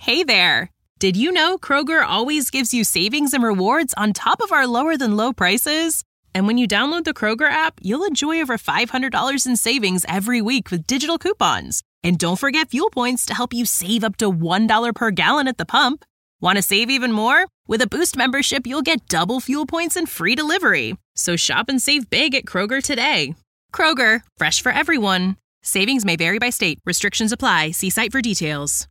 Hey there! Did you know Kroger always gives you savings and rewards on top of our lower-than-low prices? And when you download the Kroger app, you'll enjoy over $500 in savings every week with digital coupons. And don't forget fuel points to help you save up to $1 per gallon at the pump. Want to save even more? With a Boost membership, you'll get double fuel points and free delivery. So shop and save big at Kroger today. Kroger, fresh for everyone. Savings may vary by state. Restrictions apply. See site for details.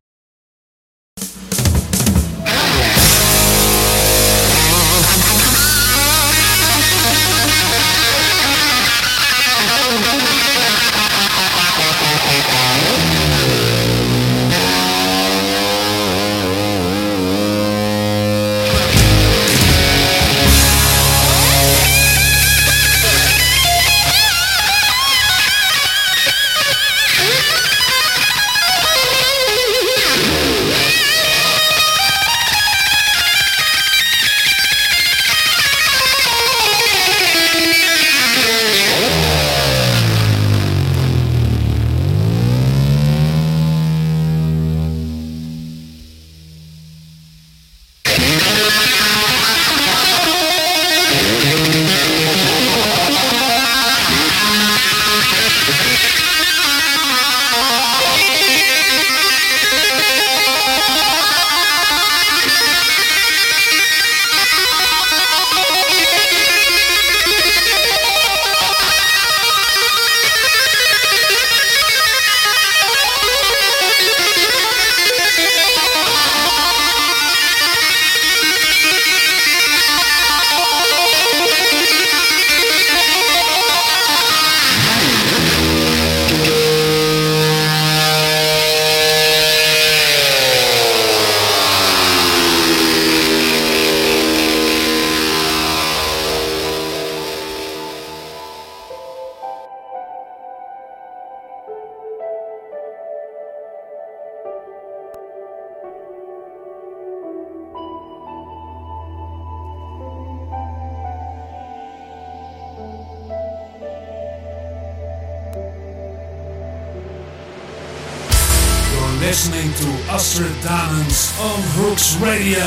Listening to Astrid Danens on Hooks Radio.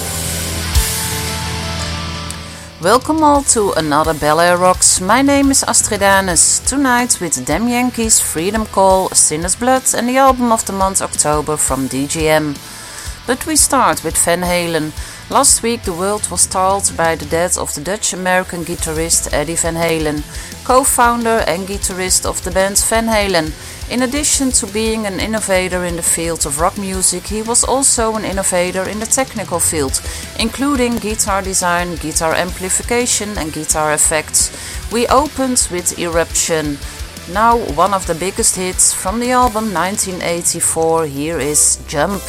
Welcome all to another Bel Air Rocks. My name is Astrid Danens. Tonight with Damn Yankees, Freedom Call, Sinner's Blood and the album of the month October from DGM. But we start with Van Halen. Last week the world was startled by the death of the Dutch-American guitarist Eddie Van Halen, co-founder and guitarist of the band Van Halen. In addition to being an innovator in the field of rock music, he was also an innovator in the technical field, including guitar design, guitar amplification and guitar effects. We opened with Eruption. Now one of the biggest hits from the album 1984, here is Jump.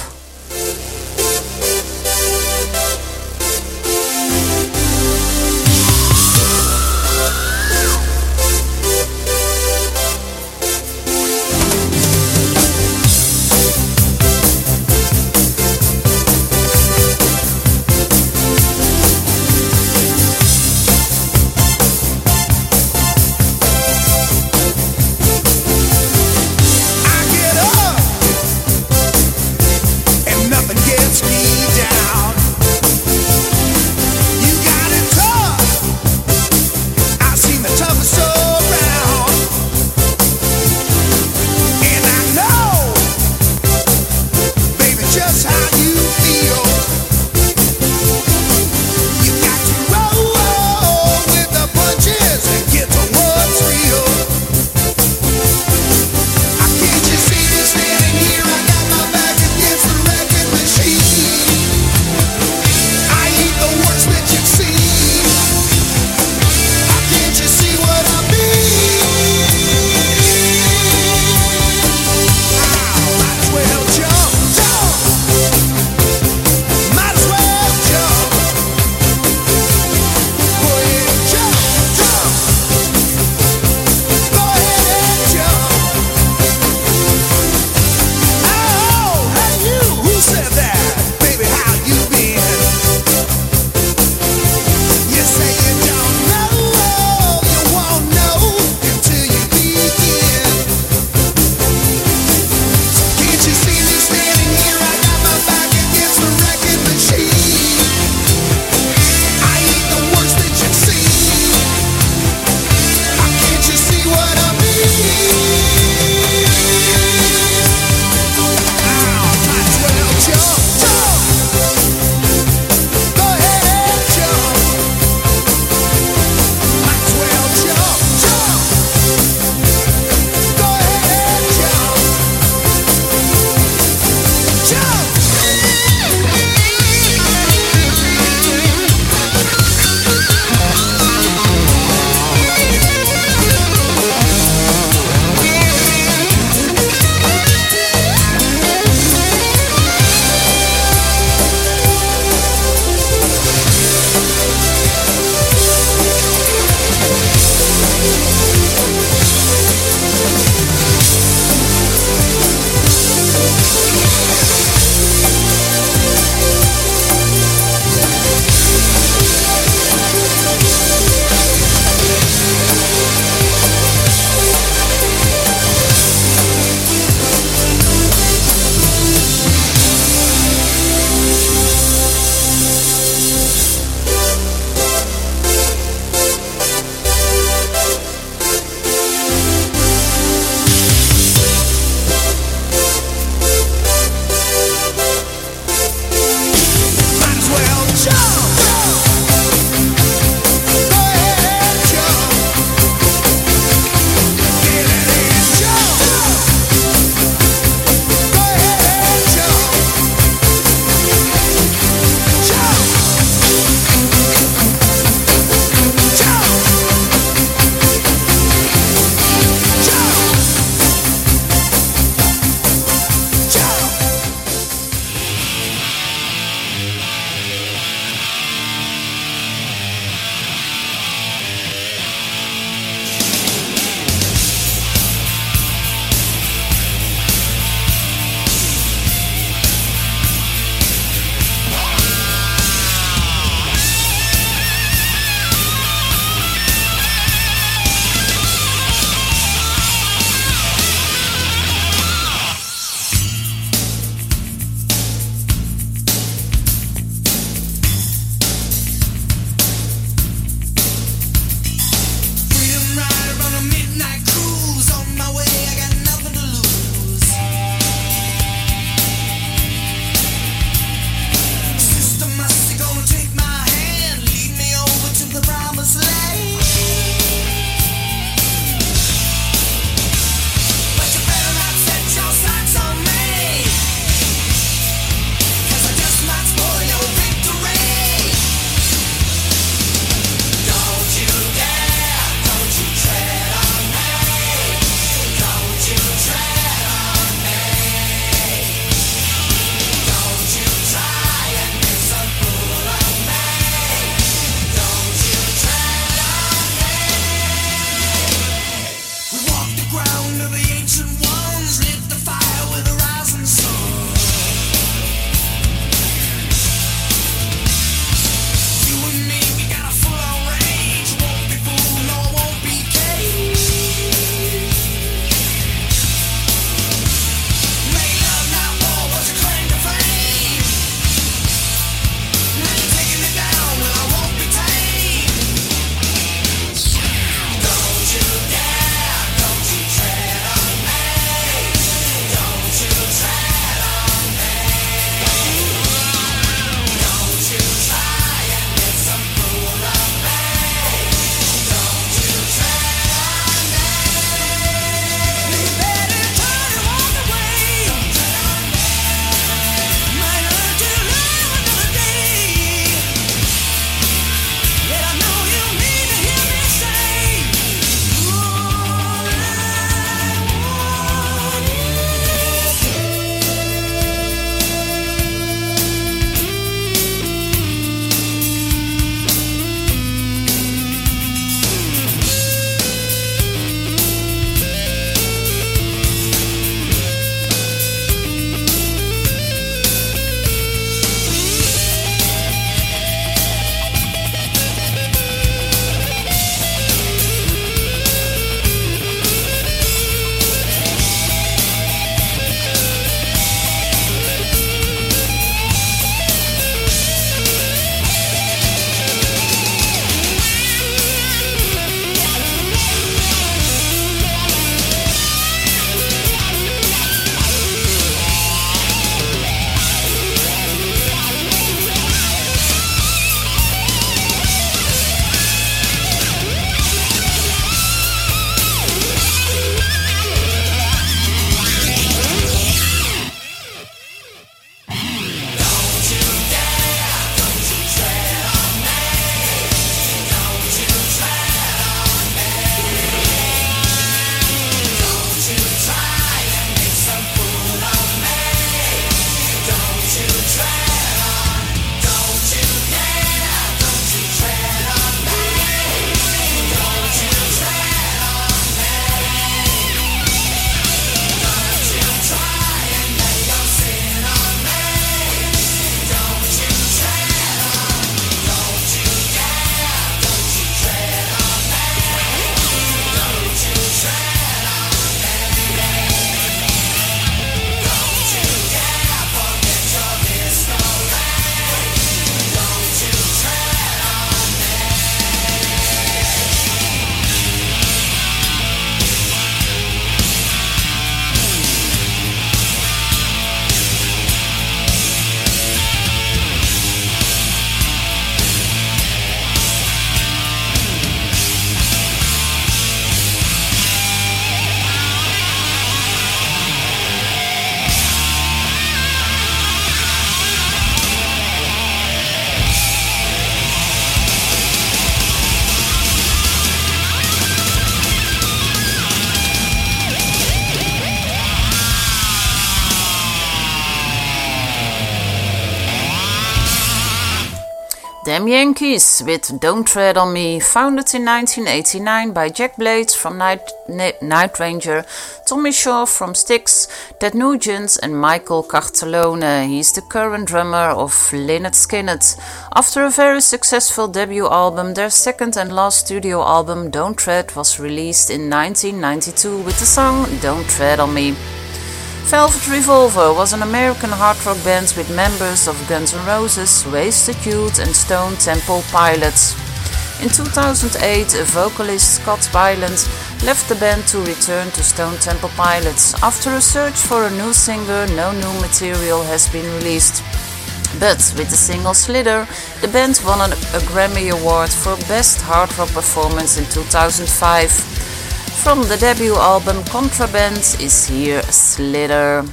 Them Yankees with Don't Tread on Me, founded in 1989 by Jack Blades from Night Ranger, Tommy Shaw from Styx, Ted Nugent and Michael Cartellone. He is the current drummer of Lynyrd Skynyrd. After a very successful debut album, their second and last studio album Don't Tread was released in 1992 with the song Don't Tread on Me. Velvet Revolver was an American hard rock band with members of Guns N' Roses, Wasted Youth and Stone Temple Pilots. In 2008, vocalist Scott Weiland left the band to return to Stone Temple Pilots. After a search for a new singer, no new material has been released. But with the single Slither, the band won a Grammy Award for Best Hard Rock Performance in 2005. From the debut album Contraband is here Slither.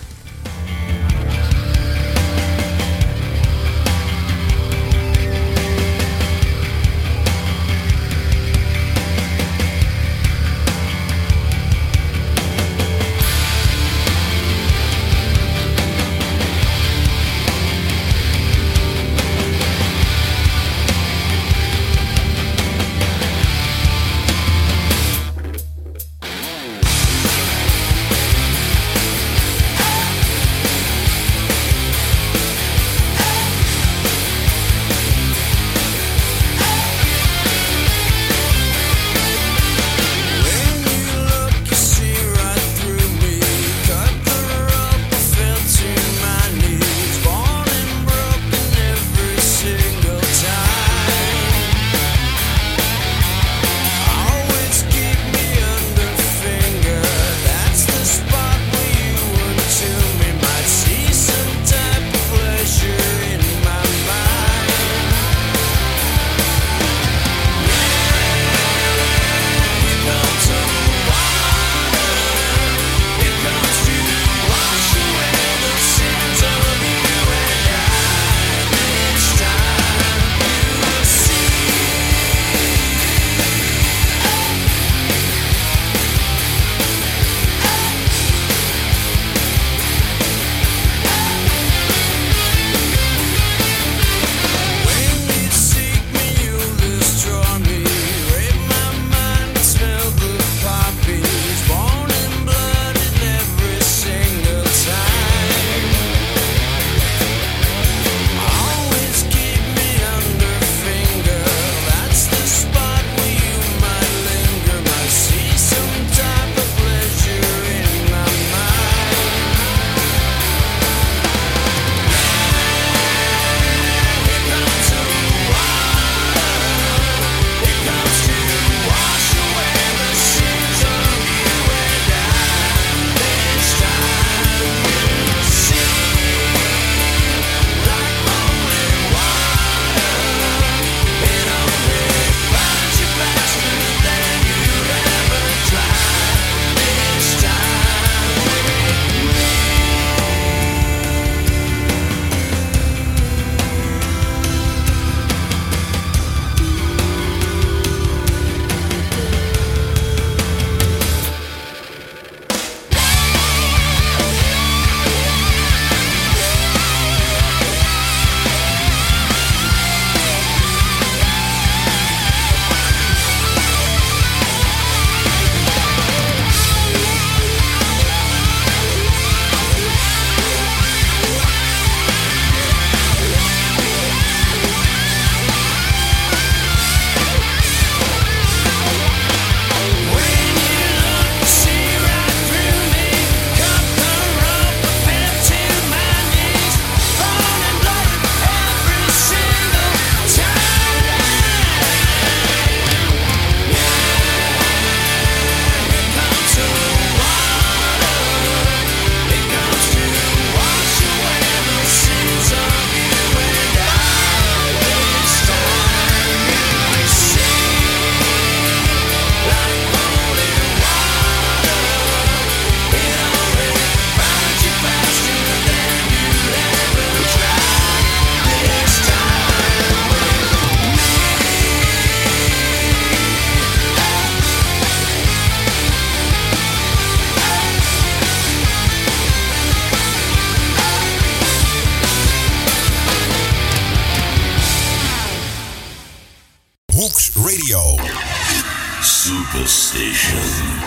Superstation.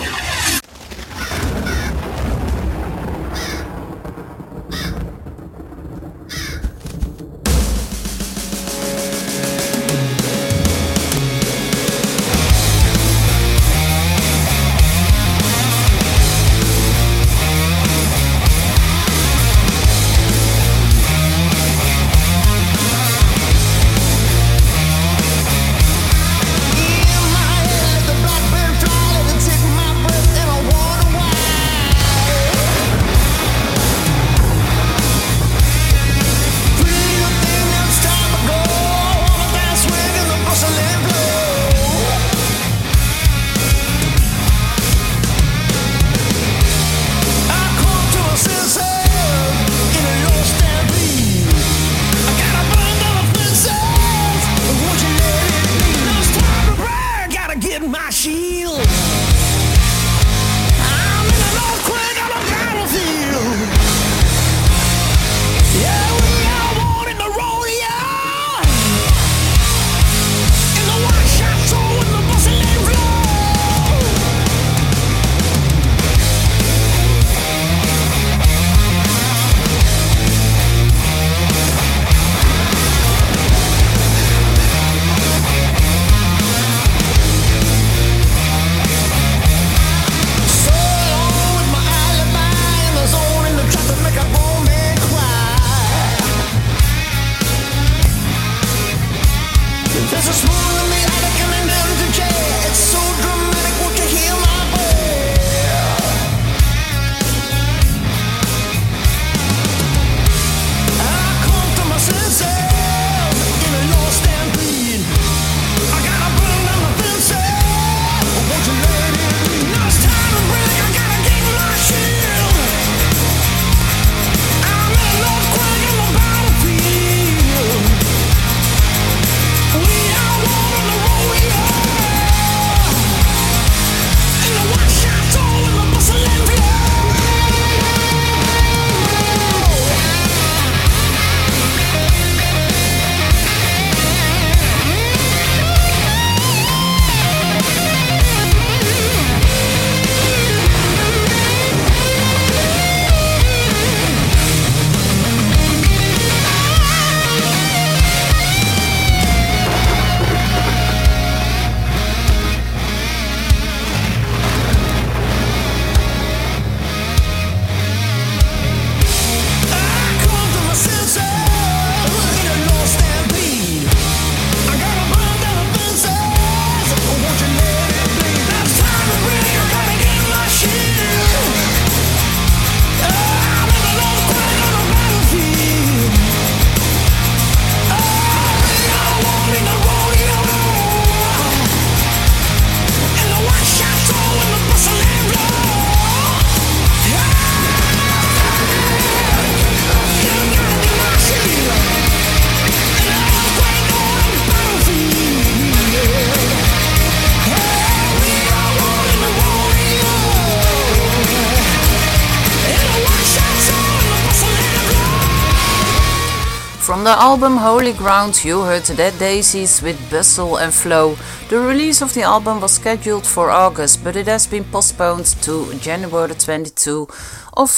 From the album Holy Ground you heard the Dead Daisies with Bustle and Flow. The release of the album was scheduled for August, but it has been postponed to January 22 of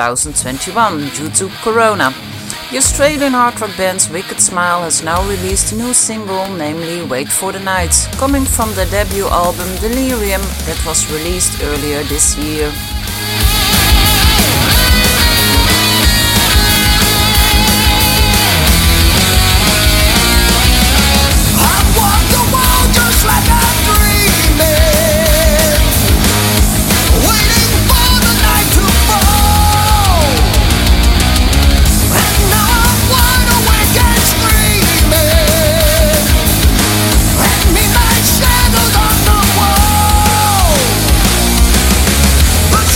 2021 due to Corona. The Australian hard rock band Wicked Smile has now released a new single, namely Wait for the Night, coming from their debut album Delirium that was released earlier this year. But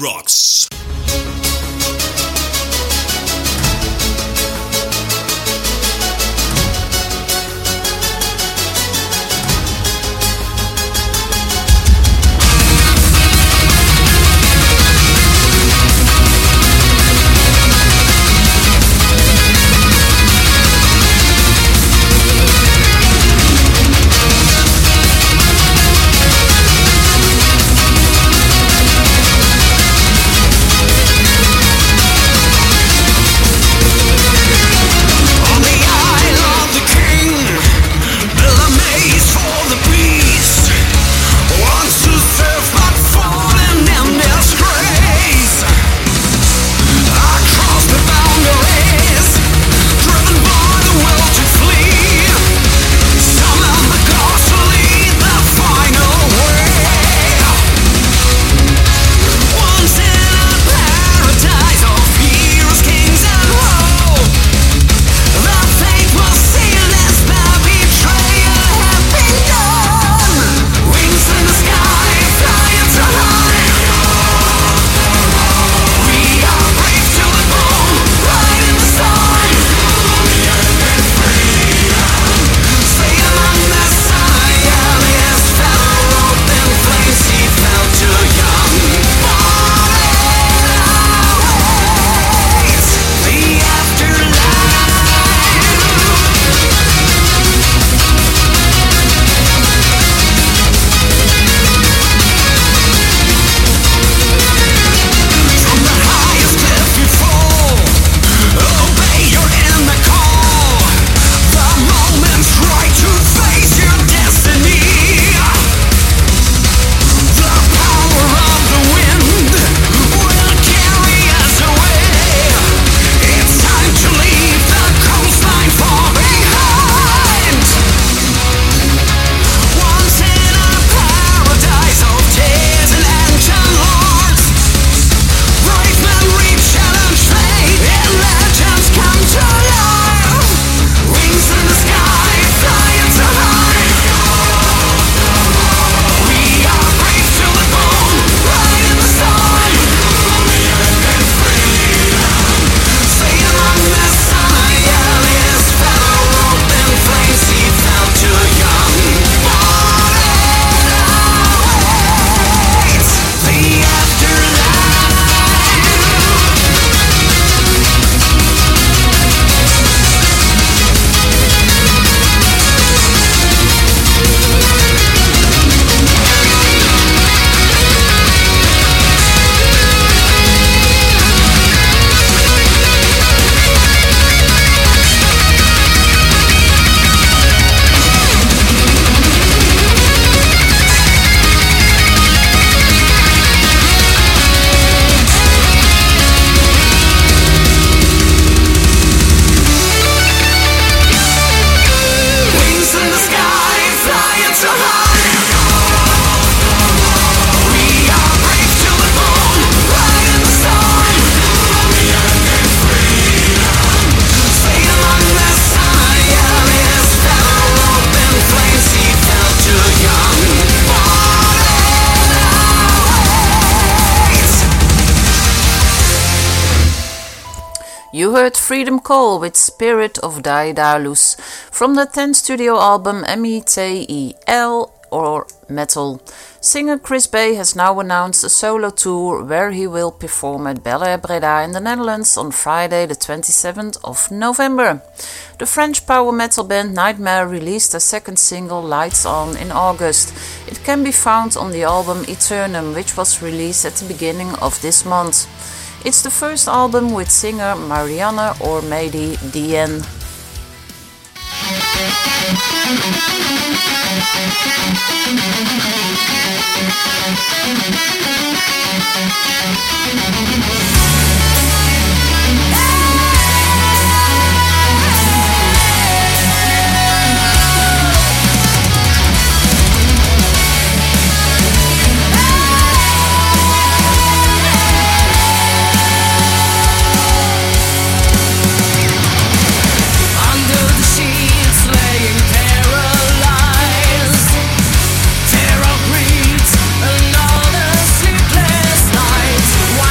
Rocks. You heard Freedom Call with Spirit of Daedalus from the 10th studio album METEL or Metal. Singer Chris Bay has now announced a solo tour where he will perform at Bel Air Breda in the Netherlands on Friday the 27th of November. The French power metal band Nightmare released their second single Lights On in August. It can be found on the album Eternum, which was released at the beginning of this month. It's the first album with singer Marianne or Mady DN. Terror breeds another sleepless night.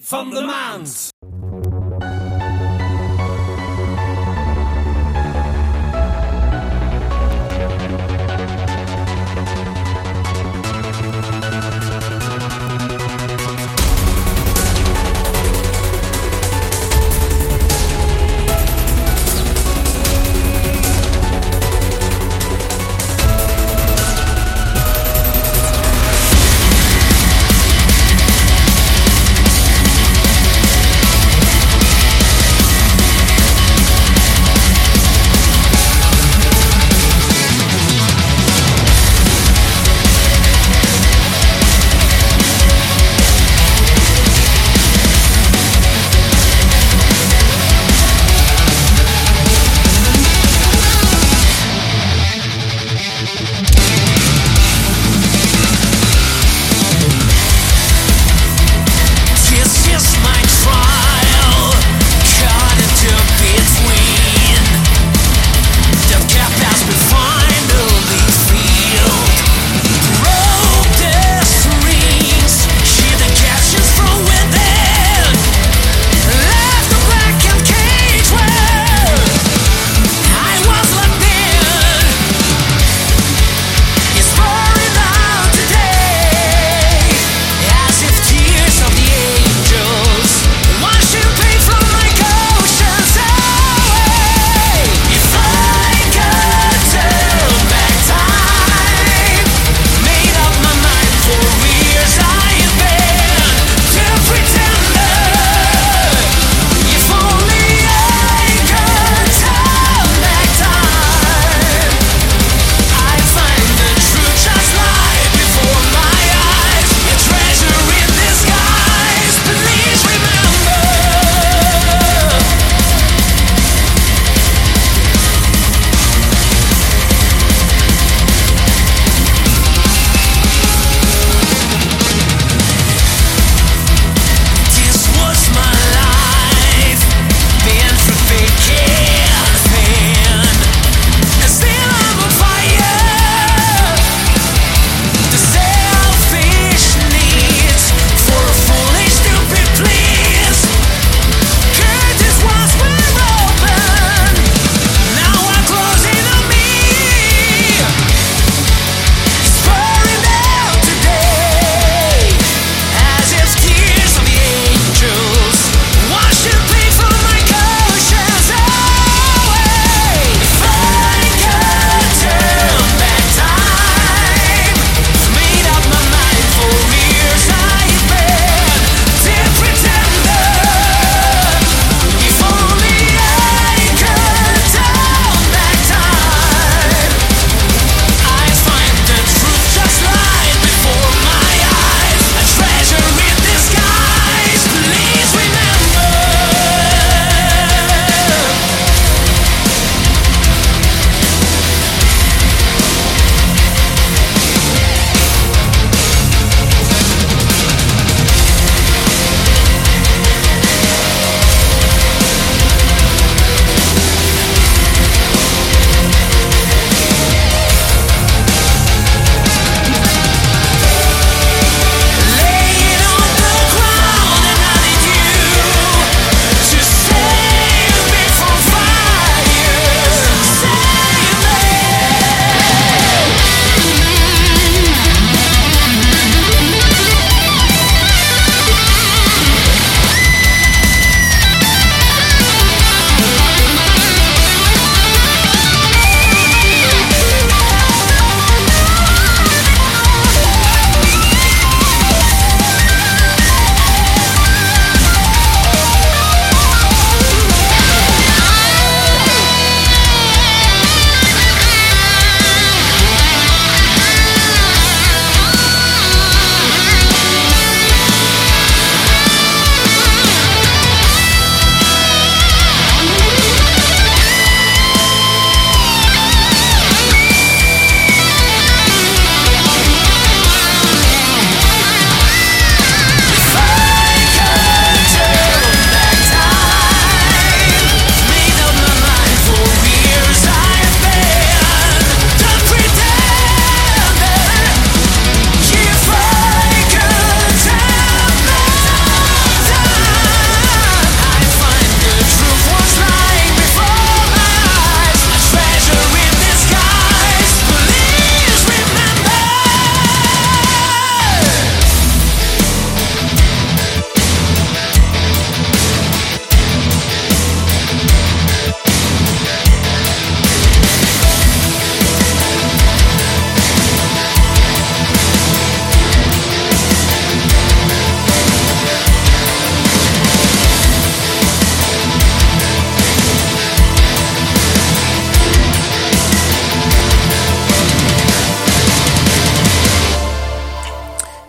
van de maand.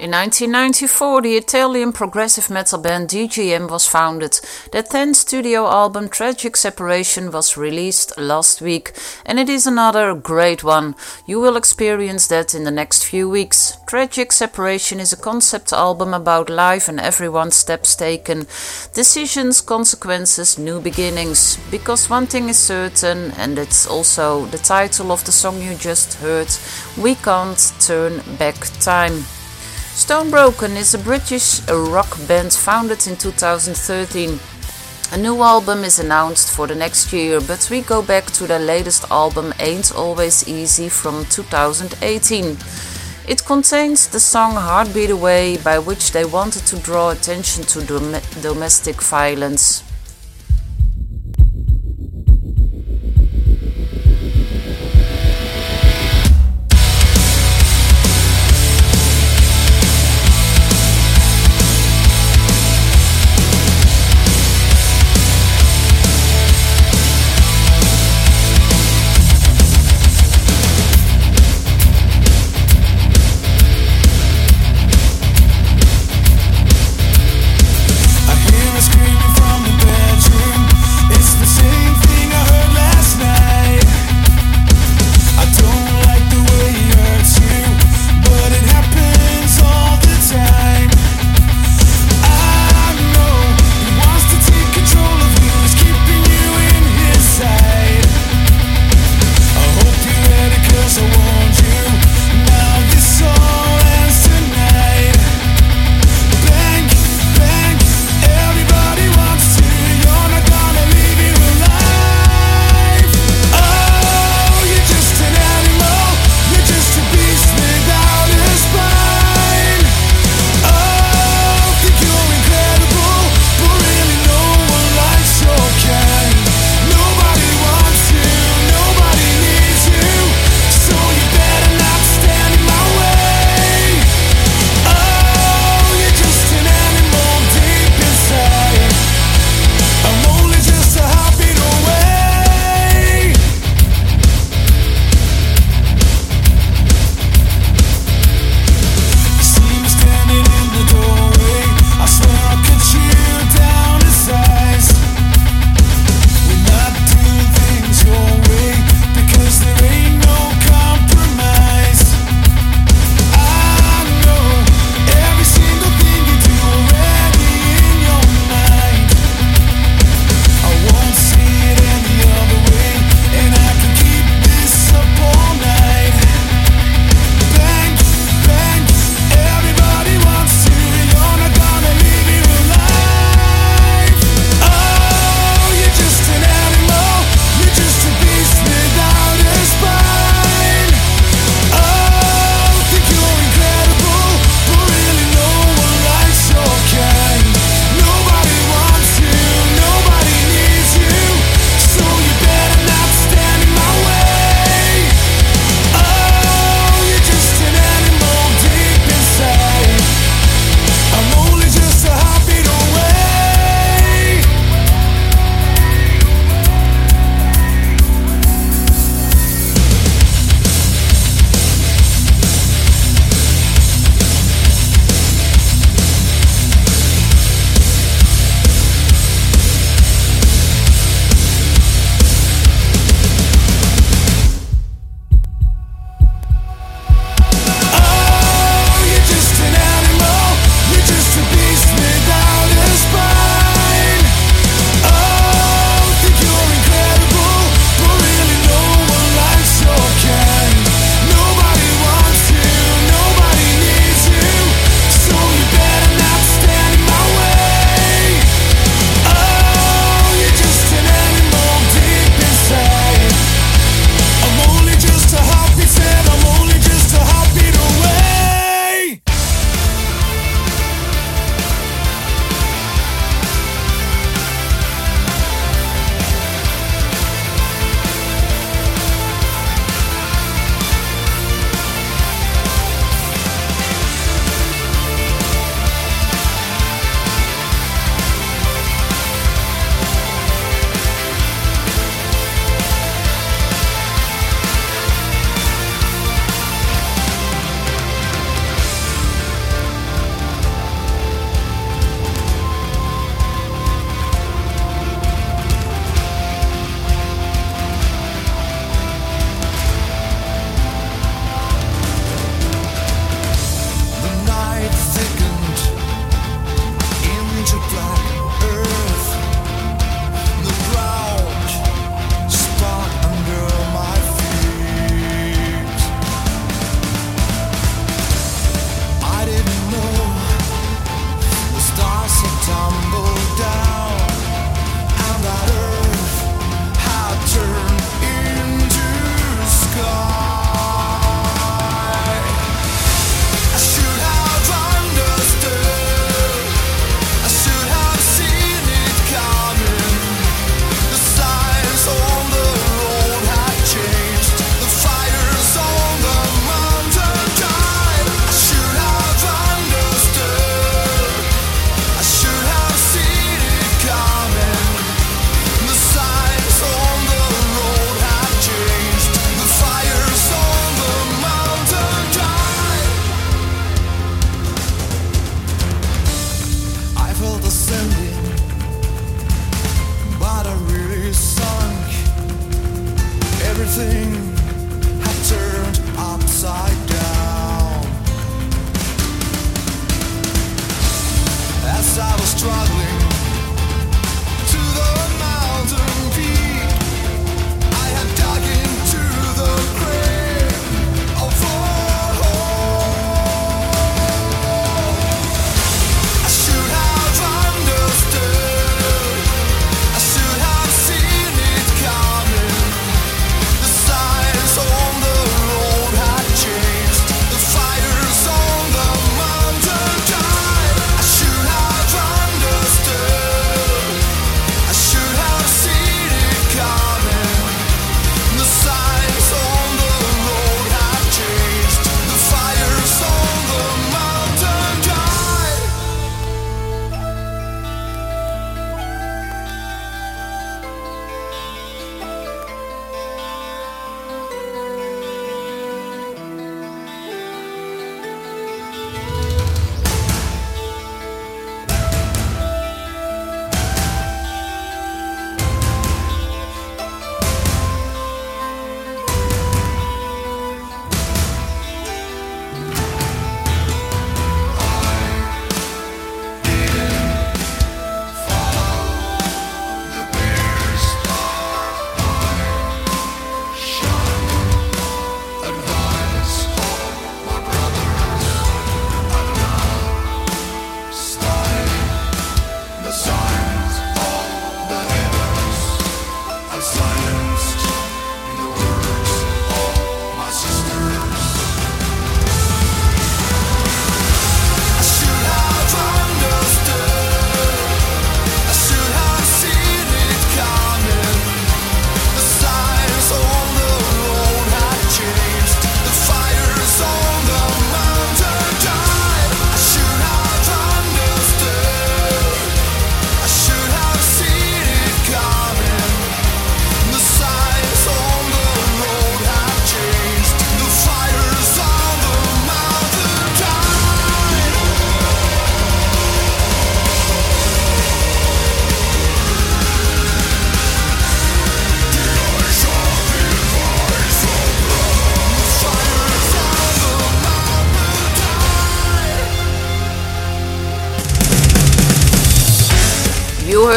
In 1994, the Italian progressive metal band DGM was founded. Their 10th studio album Tragic Separation was released last week, and it is another great one. You will experience that in the next few weeks. Tragic Separation is a concept album about life and everyone's steps taken, decisions, consequences, new beginnings. Because one thing is certain, and it's also the title of the song you just heard, we can't turn back time. Stone Broken is a British rock band founded in 2013. A new album is announced for the next year, but we go back to their latest album Ain't Always Easy from 2018. It contains the song Heartbeat Away, by which they wanted to draw attention to domestic violence. Screaming from the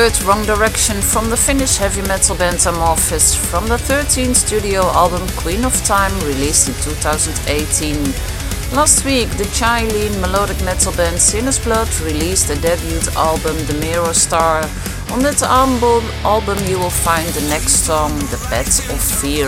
heard Wrong Direction from the Finnish heavy metal band Amorphis from the 13th studio album Queen of Time, released in 2018. Last week, the Chilean melodic metal band Sinner's Blood released their debut album The Mirror Star. On that album you will find the next song, The Path of Fear.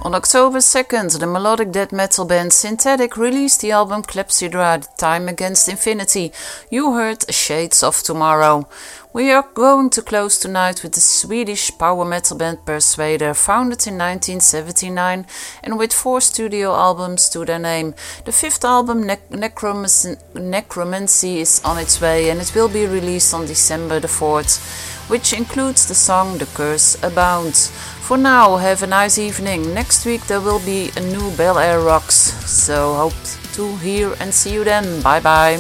On October 2nd, the melodic death metal band Synthetic released the album Clepsydra, The Time Against Infinity. You heard Shades of Tomorrow. We are going to close tonight with the Swedish power metal band Persuader, founded in 1979 and with 4 studio albums to their name. The 5th album, Necromancy, is on its way and it will be released on December the 4th, which includes the song The Curse Abounds. For now, have a nice evening. Next week there will be a new Bel Air Rocks, so hope to hear and see you then. Bye bye.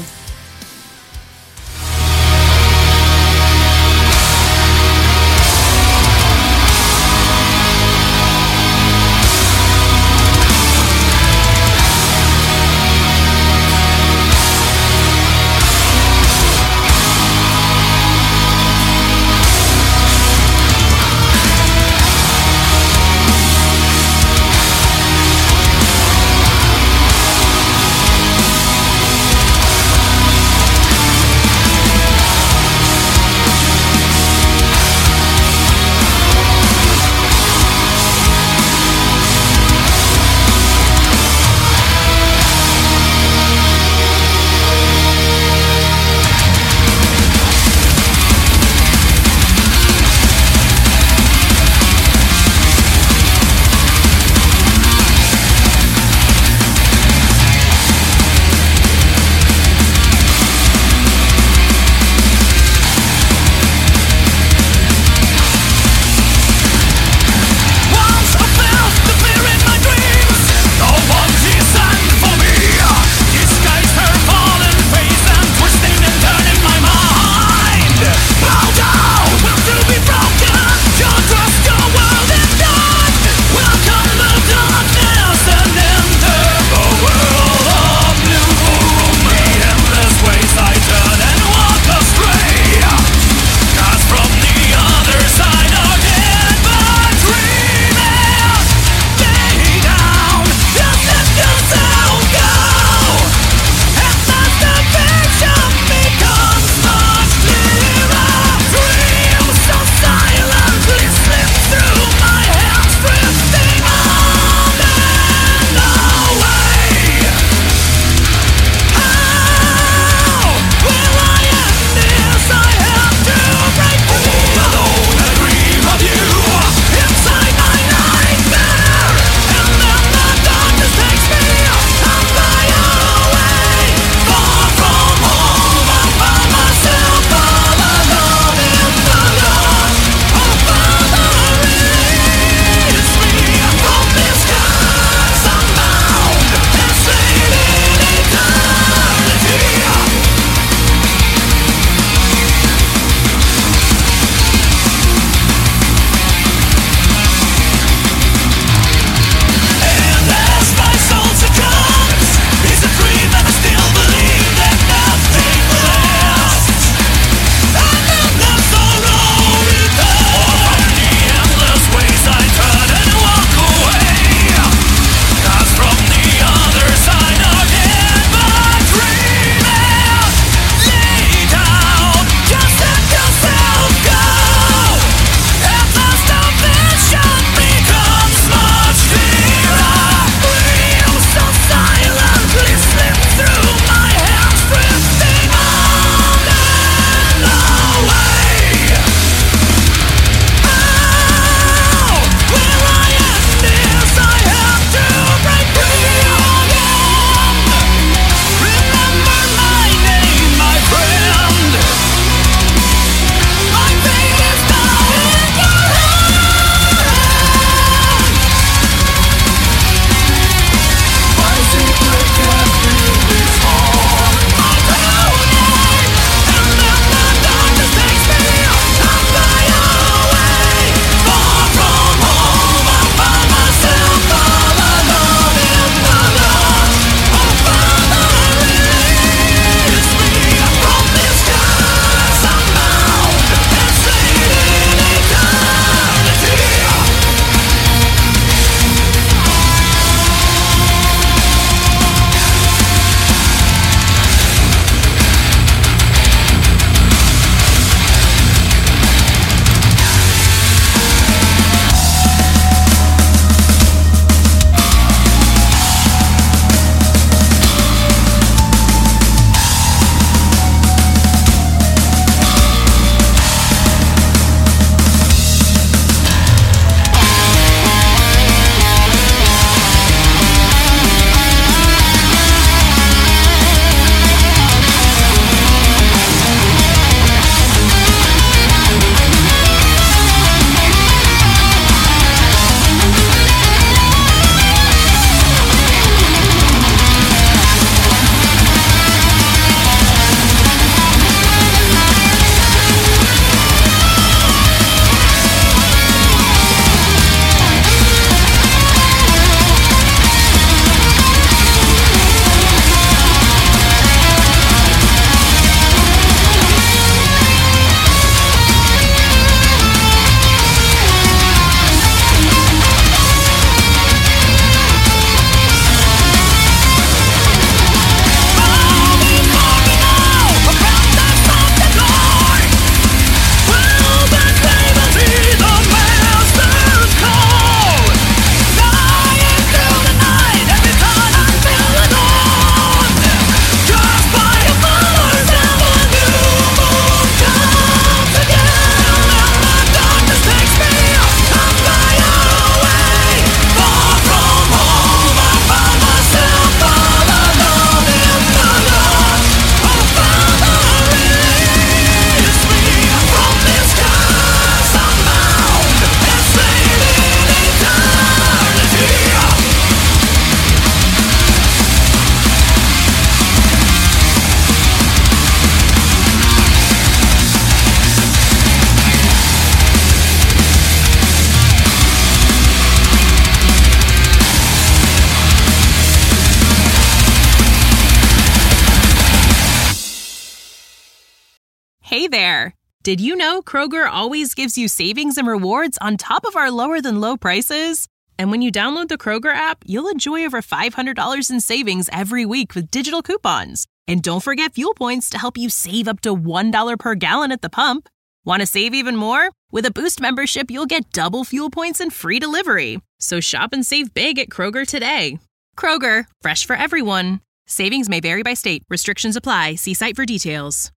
Hey there! Did you know Kroger always gives you savings and rewards on top of our lower than low prices? And when you download the Kroger app, you'll enjoy over $500 in savings every week with digital coupons. And don't forget fuel points to help you save up to $1 per gallon at the pump. Want to save even more? With a Boost membership, you'll get double fuel points and free delivery. So shop and save big at Kroger today. Kroger, fresh for everyone. Savings may vary by state. Restrictions apply. See site for details.